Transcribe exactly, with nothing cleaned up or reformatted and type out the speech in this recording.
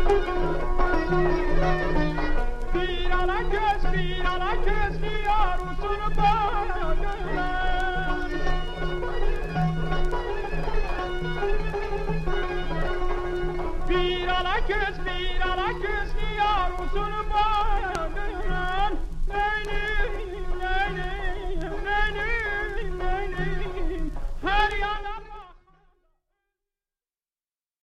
Bir ala göz, bir ala gözlü yavrusunu bağladılar. Bir ala göz, bir ala gözlü yavrusunu bağladılar. Benim